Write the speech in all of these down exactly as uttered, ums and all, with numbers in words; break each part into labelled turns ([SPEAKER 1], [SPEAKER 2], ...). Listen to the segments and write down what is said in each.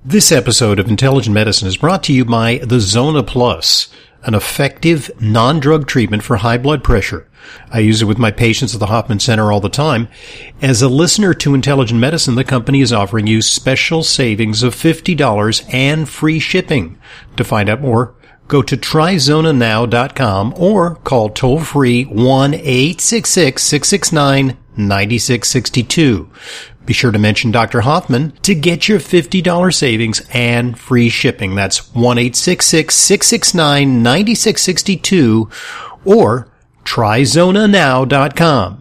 [SPEAKER 1] This episode of Intelligent Medicine is brought to you by the Zona Plus, an effective non-drug treatment for high blood pressure. I use it with my patients at the Hoffman Center all the time. As a listener to Intelligent Medicine, the company is offering you special savings of fifty dollars and free shipping. To find out more, go to try zona now dot com or call toll-free one eight six six, six six nine, nine six six two. Be sure to mention Doctor Hoffman to get your fifty dollars savings and free shipping. That's one eight six six, six six nine, nine six six two or try zona now dot com.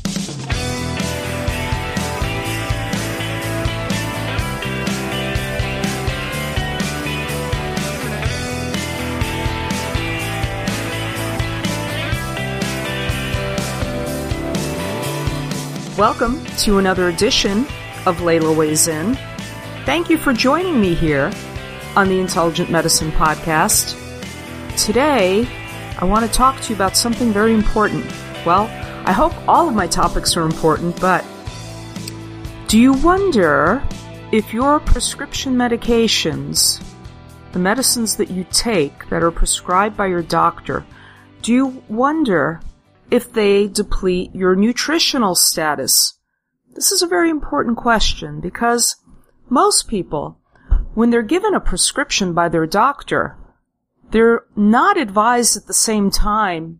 [SPEAKER 2] Welcome to another edition of Layla Weighs In. Thank you for joining me here on the Intelligent Medicine Podcast. Today, I want to talk to you about something very important. Well, I hope all of my topics are important, but do you wonder if your prescription medications, the medicines that you take that are prescribed by your doctor, do you wonder if they deplete your nutritional status? This is a very important question because most people, when they're given a prescription by their doctor, they're not advised at the same time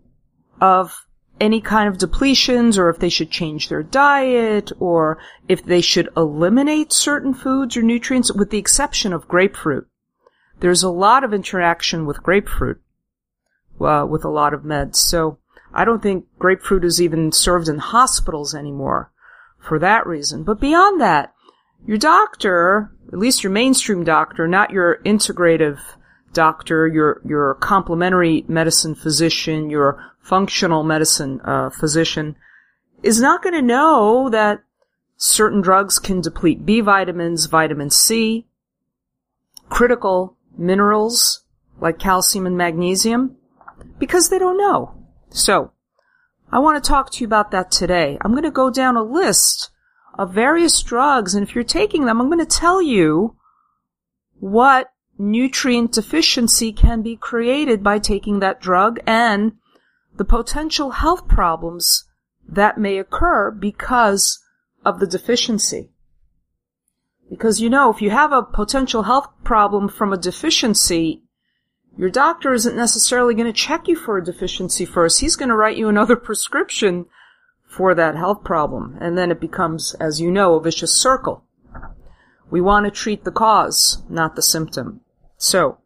[SPEAKER 2] of any kind of depletions or if they should change their diet or if they should eliminate certain foods or nutrients, with the exception of grapefruit. There's a lot of interaction with grapefruit, uh, with a lot of meds. So I don't think grapefruit is even served in hospitals anymore for that reason. But beyond that, your doctor, at least your mainstream doctor, not your integrative doctor, your your complementary medicine physician, your functional medicine uh, physician, is not going to know that certain drugs can deplete B vitamins, vitamin C, critical minerals like calcium and magnesium, because they don't know. So, I want to talk to you about that today. I'm going to go down a list of various drugs, and if you're taking them, I'm going to tell you what nutrient deficiency can be created by taking that drug and the potential health problems that may occur because of the deficiency. Because, you know, if you have a potential health problem from a deficiency, your doctor isn't necessarily going to check you for a deficiency first. He's going to write you another prescription for that health problem. And then it becomes, as you know, a vicious circle. We want to treat the cause, not the symptom. So,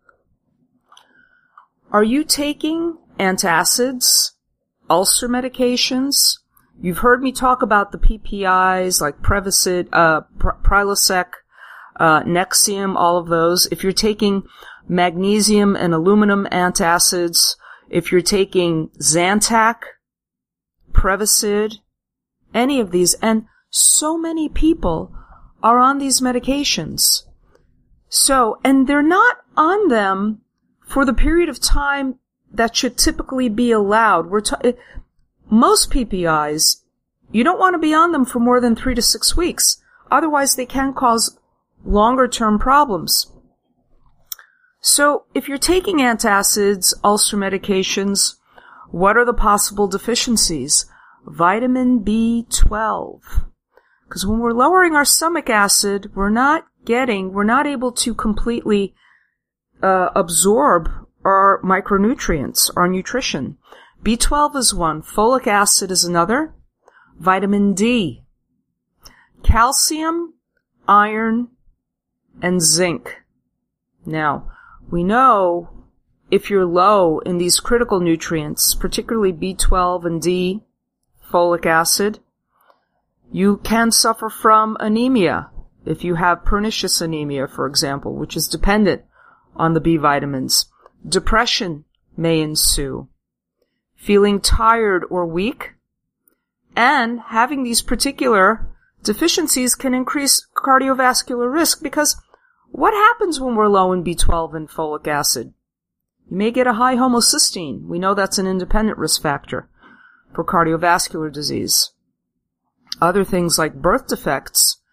[SPEAKER 2] are you taking antacids, ulcer medications? You've heard me talk about the P P Is like Prevacid, uh, Prilosec, uh, Nexium, all of those. If you're taking magnesium and aluminum antacids, if you're taking Zantac, Prevacid, any of these, and so many people are on these medications. So, and they're not on them for the period of time that should typically be allowed. We're ta- most P P Is, you don't want to be on them for more than three to six weeks. Otherwise, they can cause longer-term problems. So, if you're taking antacids, ulcer medications, what are the possible deficiencies? Vitamin B twelve. Because when we're lowering our stomach acid, we're not getting, we're not able to completely uh, absorb our micronutrients, our nutrition. B twelve is one. Folic acid is another. Vitamin D. Calcium, iron, and zinc. Now, we know if you're low in these critical nutrients, particularly B twelve and D, folic acid, you can suffer from anemia if you have pernicious anemia, for example, which is dependent on the B vitamins. Depression may ensue. Feeling tired or weak, and having these particular deficiencies can increase cardiovascular risk, because what happens when we're low in B twelve and folic acid? You may get a high homocysteine. We know that's an independent risk factor for cardiovascular disease. Other things like birth defects.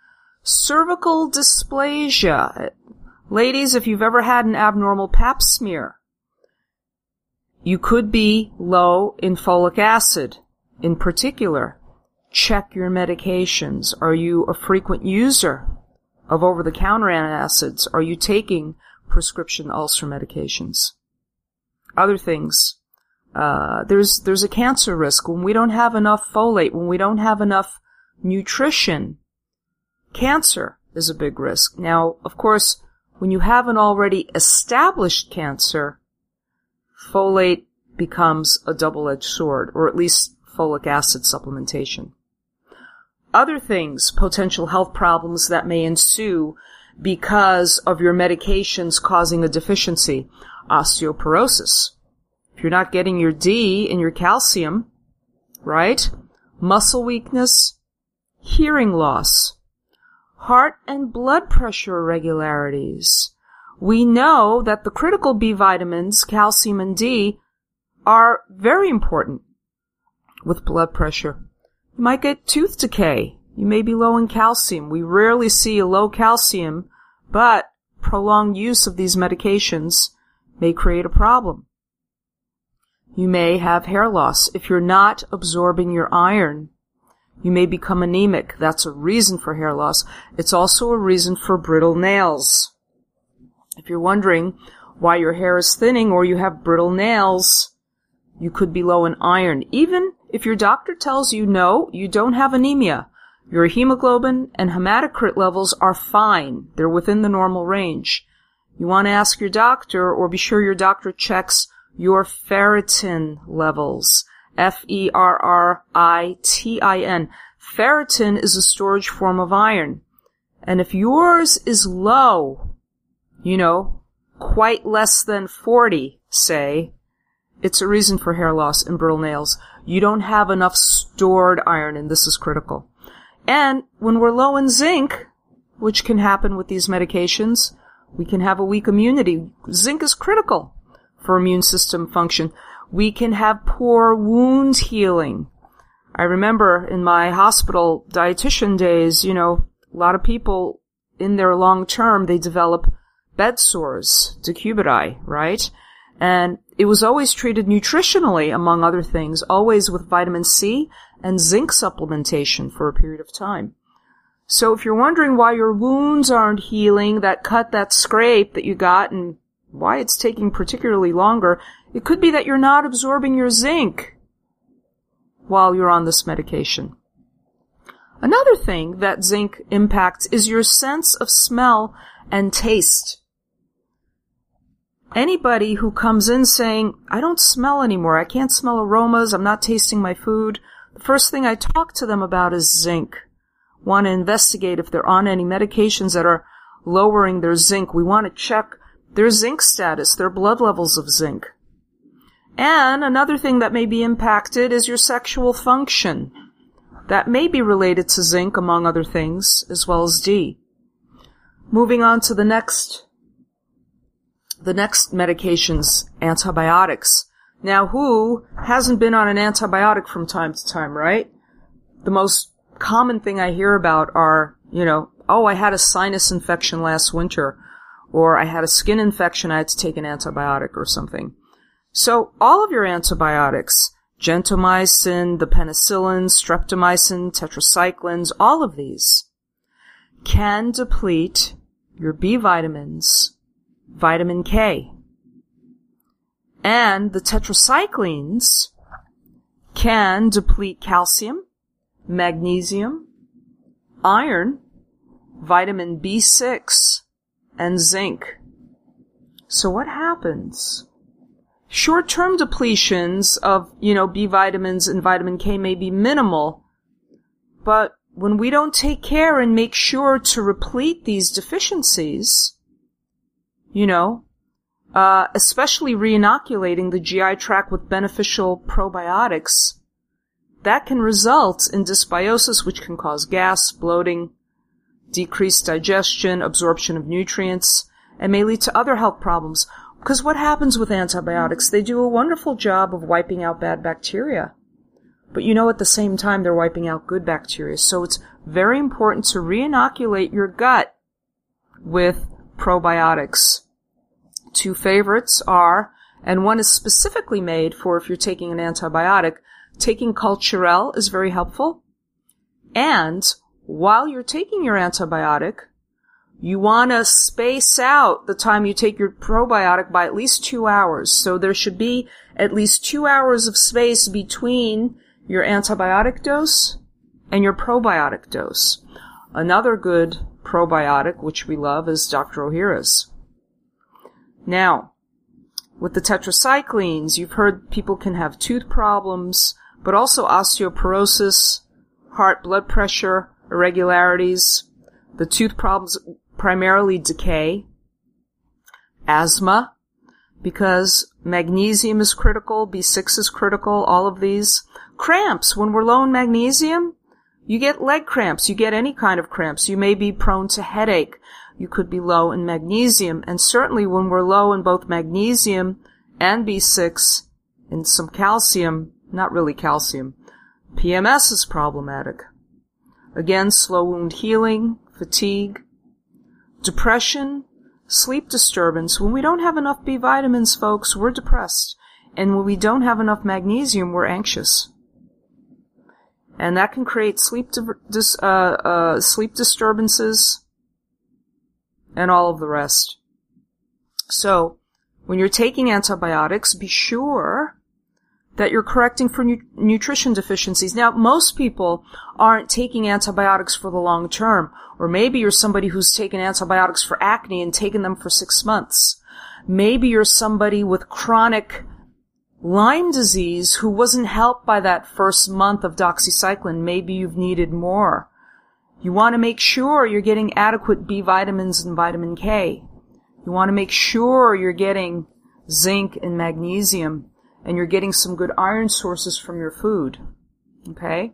[SPEAKER 2] Cervical dysplasia. Ladies, if you've ever had an abnormal pap smear, you could be low in folic acid. In particular, check your medications. Are you a frequent user of over-the-counter antacids? Are you taking prescription ulcer medications? Other things. Uh, there's, there's a cancer risk. When we don't have enough folate, when we don't have enough nutrition, cancer is a big risk. Now, of course, when you have an already established cancer, folate becomes a double-edged sword, or at least folic acid supplementation. Other things, potential health problems that may ensue because of your medications causing a deficiency. Osteoporosis. If you're not getting your D and your calcium, right? Muscle weakness, hearing loss, heart and blood pressure irregularities. We know that the critical B vitamins, calcium and D, are very important with blood pressure. You might get tooth decay. You may be low in calcium. We rarely see a low calcium, but prolonged use of these medications may create a problem. You may have hair loss. If you're not absorbing your iron, you may become anemic. That's a reason for hair loss. It's also a reason for brittle nails. If you're wondering why your hair is thinning or you have brittle nails, you could be low in iron. Even if your doctor tells you no, you don't have anemia. Your hemoglobin and hematocrit levels are fine. They're within the normal range. You want to ask your doctor, or be sure your doctor checks your ferritin levels. F E R R I T I N. Ferritin is a storage form of iron. And if yours is low, you know, quite less than forty, say, it's a reason for hair loss and brittle nails. You don't have enough stored iron, and this is critical. And when we're low in zinc, which can happen with these medications, we can have a weak immunity. Zinc is critical for immune system function. We can have poor wound healing. I remember in my hospital dietitian days, you know, a lot of people in their long term, they develop bed sores, decubiti, right? And it was always treated nutritionally, among other things, always with vitamin C and zinc supplementation for a period of time. So if you're wondering why your wounds aren't healing, that cut, that scrape that you got, and why it's taking particularly longer, it could be that you're not absorbing your zinc while you're on this medication. Another thing that zinc impacts is your sense of smell and taste. Anybody who comes in saying, I don't smell anymore, I can't smell aromas, I'm not tasting my food, the first thing I talk to them about is zinc. Want to investigate if they're on any medications that are lowering their zinc. We want to check their zinc status, their blood levels of zinc. And another thing that may be impacted is your sexual function. That may be related to zinc, among other things, as well as D. Moving on to the next, the next medications, antibiotics. Now, who hasn't been on an antibiotic from time to time, right? The most common thing I hear about are, you know, oh, I had a sinus infection last winter, or I had a skin infection, I had to take an antibiotic or something. So all of your antibiotics, gentamicin, the penicillins, streptomycin, tetracyclines, all of these can deplete your B vitamins, vitamin K. And the tetracyclines can deplete calcium, magnesium, iron, vitamin B six, and zinc. So what happens? Short-term depletions of, you know, B vitamins and vitamin K may be minimal, but when we don't take care and make sure to replete these deficiencies, you know, uh, especially re-inoculating the G I tract with beneficial probiotics, that can result in dysbiosis, which can cause gas, bloating, decreased digestion, absorption of nutrients, and may lead to other health problems. Because what happens with antibiotics? They do a wonderful job of wiping out bad bacteria. but you know at the same time they're wiping out good bacteria. So it's very important to re-inoculate your gut with probiotics. Two favorites are, and one is specifically made for if you're taking an antibiotic, taking Culturelle is very helpful. And while you're taking your antibiotic, you want to space out the time you take your probiotic by at least two hours. So there should be at least two hours of space between your antibiotic dose and your probiotic dose. Another good probiotic, which we love, is Doctor Ohhira's. Now, with the tetracyclines, you've heard people can have tooth problems, but also osteoporosis, heart blood pressure, irregularities. The tooth problems primarily decay, asthma, because magnesium is critical, B six is critical, all of these. Cramps. When we're low in magnesium, you get leg cramps, you get any kind of cramps. You may be prone to headache. You could be low in magnesium. And certainly when we're low in both magnesium and B six and some calcium, not really calcium, P M S is problematic. Again, slow wound healing, fatigue, depression, sleep disturbance. When we don't have enough B vitamins, folks, we're depressed. And when we don't have enough magnesium, we're anxious. And that can create sleep dis- uh, uh, sleep disturbances and all of the rest. So, when you're taking antibiotics, be sure that you're correcting for nu- nutrition deficiencies. Now, most people aren't taking antibiotics for the long term. Or maybe you're somebody who's taken antibiotics for acne and taken them for six months. Maybe you're somebody with chronic Lyme disease who wasn't helped by that first month of doxycycline. Maybe you've needed more. You want to make sure you're getting adequate B vitamins and vitamin K. You want to make sure you're getting zinc and magnesium, and you're getting some good iron sources from your food. Okay?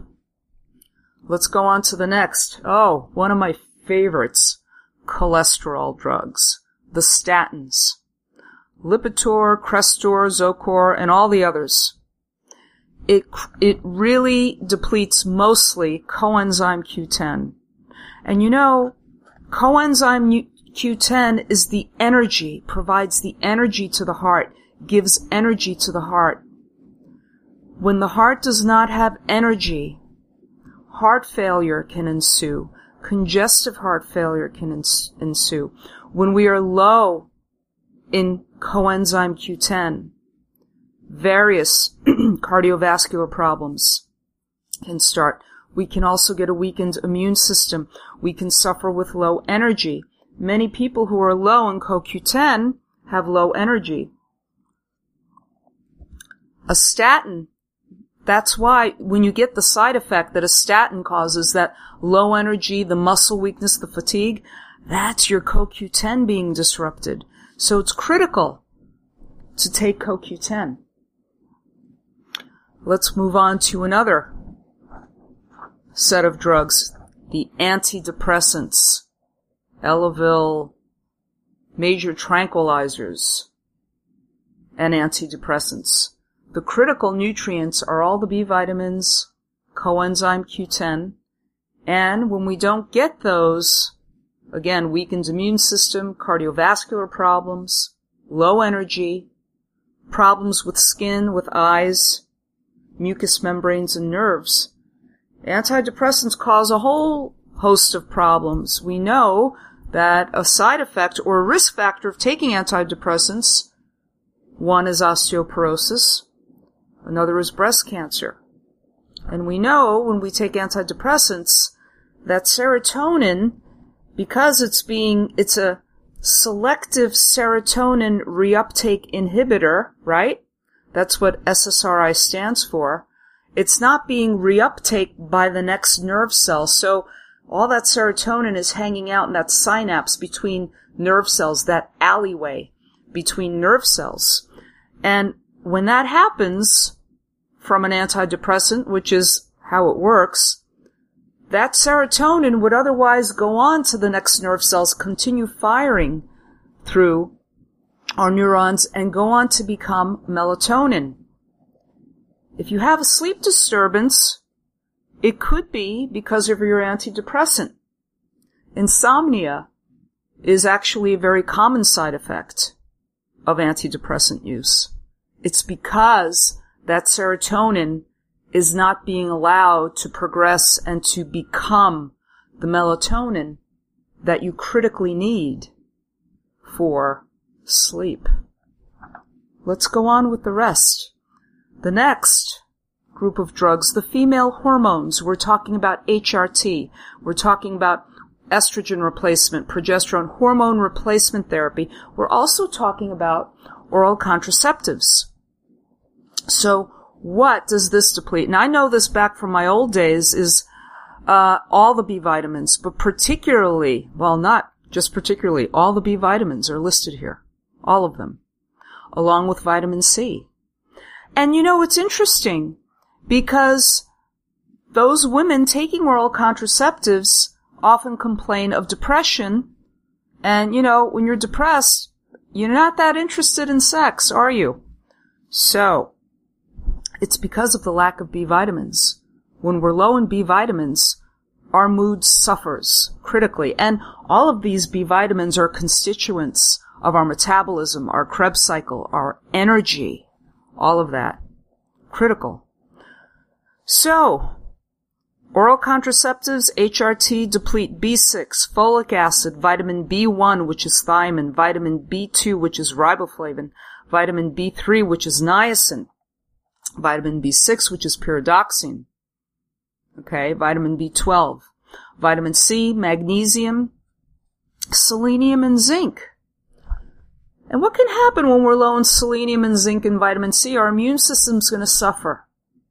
[SPEAKER 2] Let's go on to the next. Oh, one of my favorites, cholesterol drugs, the statins. Lipitor, Crestor, Zocor, and all the others. It, it really depletes mostly coenzyme Q ten. And you know, coenzyme Q ten is the energy, provides the energy to the heart, gives energy to the heart. When the heart does not have energy, heart failure can ensue. Congestive heart failure can ens- ensue. When we are low in coenzyme Q ten, various cardiovascular problems can start. We can also get a weakened immune system. We can suffer with low energy. Many people who are low in co Q ten have low energy. A statin, that's why when you get the side effect that a statin causes, that low energy, the muscle weakness, the fatigue, that's your co Q ten being disrupted. So it's critical to take co Q ten. Let's move on to another set of drugs, the antidepressants, Elavil, major tranquilizers, and antidepressants. The critical nutrients are all the B vitamins, coenzyme Q ten, and when we don't get those, again, weakened immune system, cardiovascular problems, low energy, problems with skin, with eyes, mucous membranes, and nerves. Antidepressants cause a whole host of problems. We know that a side effect or a risk factor of taking antidepressants, one is osteoporosis, another is breast cancer. And we know when we take antidepressants that serotonin, because it's being, it's a selective serotonin reuptake inhibitor, right? That's what S S R I stands for. It's not being reuptake by the next nerve cell. So all that serotonin is hanging out in that synapse between nerve cells, that alleyway between nerve cells. And when that happens from an antidepressant, which is how it works, that serotonin would otherwise go on to the next nerve cells, continue firing through our neurons, and go on to become melatonin. If you have a sleep disturbance, it could be because of your antidepressant. Insomnia is actually a very common side effect of antidepressant use. It's because that serotonin is not being allowed to progress and to become the melatonin that you critically need for sleep. Let's go on with the rest. The next group of drugs, the female hormones. We're talking about H R T. We're talking about estrogen replacement, progesterone, hormone replacement therapy. We're also talking about oral contraceptives. So what does this deplete? And I know this back from my old days is uh all the B vitamins, but particularly, well, not just particularly, all the B vitamins are listed here. All of them. Along with vitamin C. And you know, it's interesting because those women taking oral contraceptives often complain of depression. And, you know, when you're depressed, you're not that interested in sex, are you? So, it's because of the lack of B vitamins. When we're low in B vitamins, our mood suffers critically. And all of these B vitamins are constituents of our metabolism, our Krebs cycle, our energy, all of that. Critical. So, oral contraceptives, H R T, deplete B six, folic acid, vitamin B one, which is thiamine, vitamin B two, which is riboflavin, vitamin B three, which is niacin, vitamin B six, which is pyridoxine, okay, vitamin B twelve, vitamin C, magnesium, selenium, and zinc. And what can happen when we're low in selenium and zinc and vitamin C? Our immune system's going to suffer.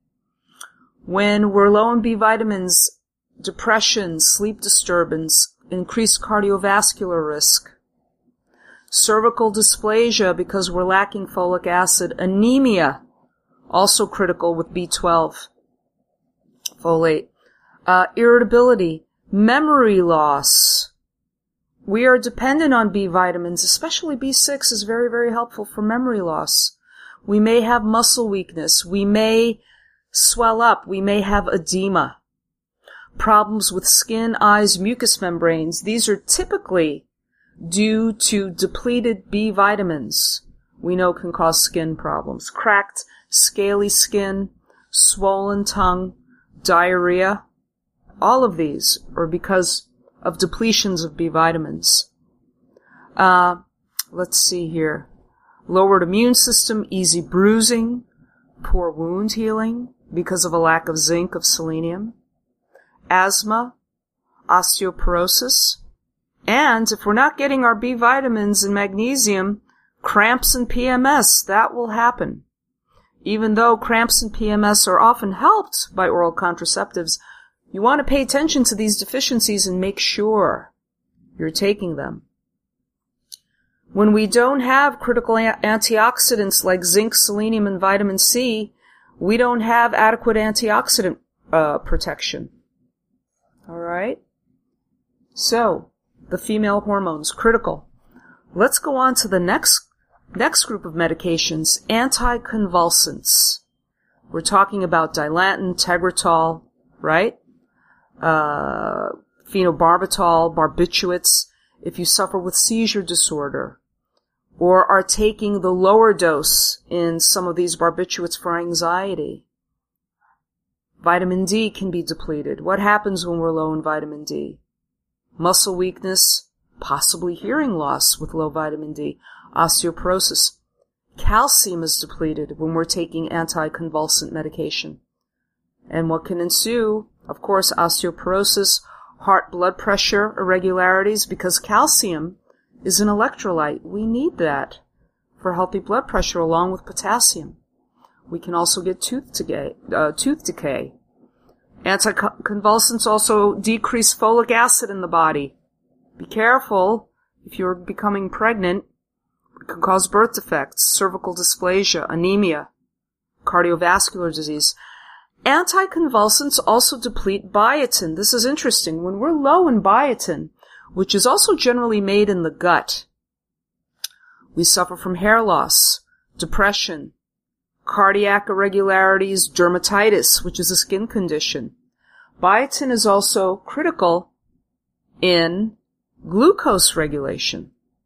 [SPEAKER 2] When we're low in B vitamins, depression, sleep disturbance, increased cardiovascular risk, cervical dysplasia because we're lacking folic acid, anemia, also critical with B twelve, folate, uh, irritability, memory loss. We are dependent on B vitamins, especially B six is very, very helpful for memory loss. We may have muscle weakness. We may swell up. We may have edema. Problems with skin, eyes, mucous membranes. These are typically due to depleted B vitamins. We know can cause skin problems. Cracked, scaly skin, swollen tongue, diarrhea. All of these are because of depletions of B vitamins. Uh, let's see here. Lowered immune system, easy bruising, poor wound healing because of a lack of zinc, of selenium, asthma, osteoporosis, and if we're not getting our B vitamins and magnesium, cramps and P M S, that will happen. Even though cramps and P M S are often helped by oral contraceptives, you want to pay attention to these deficiencies and make sure you're taking them. When we don't have critical antioxidants like zinc, selenium, and vitamin C, we don't have adequate antioxidant uh, protection. All right? So, the female hormones, critical. Let's go on to the next next group of medications, anticonvulsants. We're talking about Dilantin, Tegretol, right? Uh, phenobarbital, barbiturates, if you suffer with seizure disorder, or are taking the lower dose in some of these barbiturates for anxiety. Vitamin D can be depleted. What happens when we're low in vitamin D? Muscle weakness, possibly hearing loss with low vitamin D, osteoporosis. Calcium is depleted when we're taking anticonvulsant medication. And what can ensue? Of course, osteoporosis, heart blood pressure irregularities, because calcium is an electrolyte. We need that for healthy blood pressure along with potassium. We can also get tooth decay. Uh, tooth decay. Anticonvulsants also decrease folic acid in the body. Be careful if you're becoming pregnant. It can cause birth defects, cervical dysplasia, anemia, cardiovascular disease. Anticonvulsants also deplete biotin. This is interesting. When we're low in biotin, which is also generally made in the gut, we suffer from hair loss, depression, cardiac irregularities, dermatitis, which is a skin condition. Biotin is also critical in glucose regulation.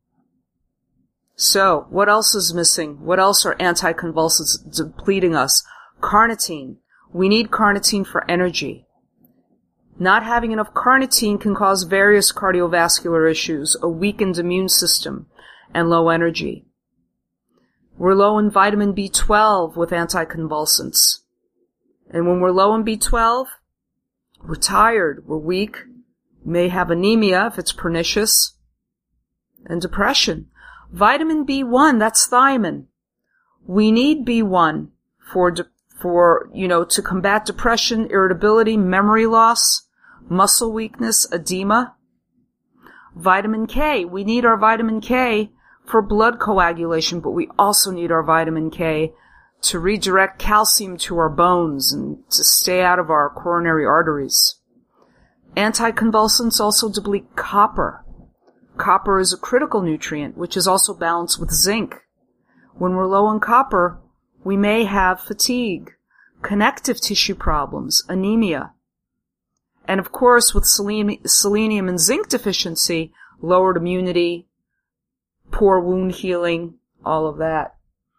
[SPEAKER 2] So, what else is missing? What else are anticonvulsants depleting us? Carnitine. We need carnitine for energy. Not having enough carnitine can cause various cardiovascular issues, a weakened immune system, and low energy. We're low in vitamin B twelve with anticonvulsants. And when we're low in B twelve, we're tired, we're weak, may have anemia if it's pernicious, and depression. Vitamin B one, that's thiamine. We need B one for, de- for, you know, to combat depression, irritability, memory loss, muscle weakness, edema. Vitamin K, we need our vitamin K for blood coagulation, but we also need our vitamin K to redirect calcium to our bones and to stay out of our coronary arteries. Anticonvulsants also deplete copper. Copper is a critical nutrient, which is also balanced with zinc. When we're low on copper, we may have fatigue, connective tissue problems, anemia. And of course, with selenium and zinc deficiency, lowered immunity, poor wound healing, all of that.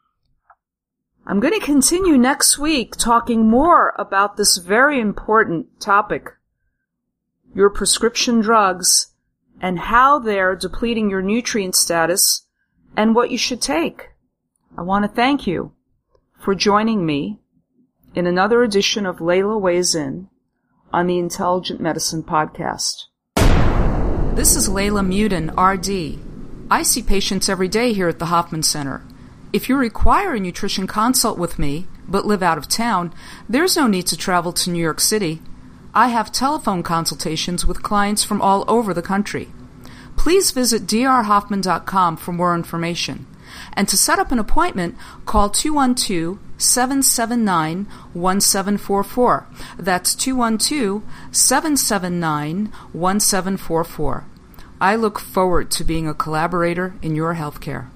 [SPEAKER 2] I'm going to continue next week talking more about this very important topic, your prescription drugs, and how they're depleting your nutrient status and what you should take. I want to thank you for joining me in another edition of Layla Weighs In on the Intelligent Medicine Podcast. This is Layla Muden, R D. I see patients every day here at the Hoffman Center. If you require a nutrition consult with me, but live out of town, there's no need to travel to New York City. I have telephone consultations with clients from all over the country. Please visit d r hoffman dot com for more information. And to set up an appointment, call two one two, seven seven nine, one seven four four. That's two one two, seven seven nine, one seven four four. I look forward to being a collaborator in your healthcare.